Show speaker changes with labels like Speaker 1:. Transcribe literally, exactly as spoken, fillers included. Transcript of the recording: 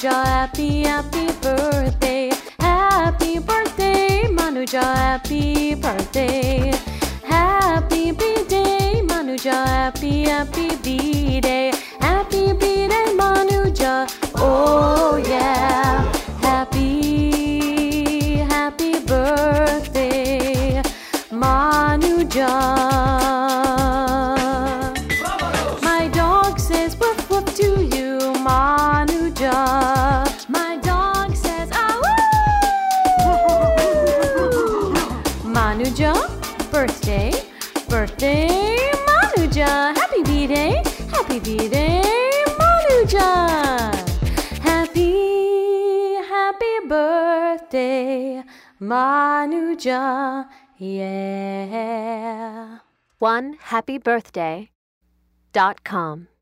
Speaker 1: Manuja, happy, happy birthday. Happy birthday, Manuja, happy birthday. Happy B-Day, Manuja, happy, happy B-Day. Happy B-Day, Manuja, oh yeah. Happy, happy birthday, Manuja. My dog says woof woof to you, Manuja. My dog says ah woo. Manuja, birthday, birthday, Manuja. Happy B-Day, happy B-Day, Manuja. Happy, happy birthday, Manuja, yeah.
Speaker 2: one happy birthday dot com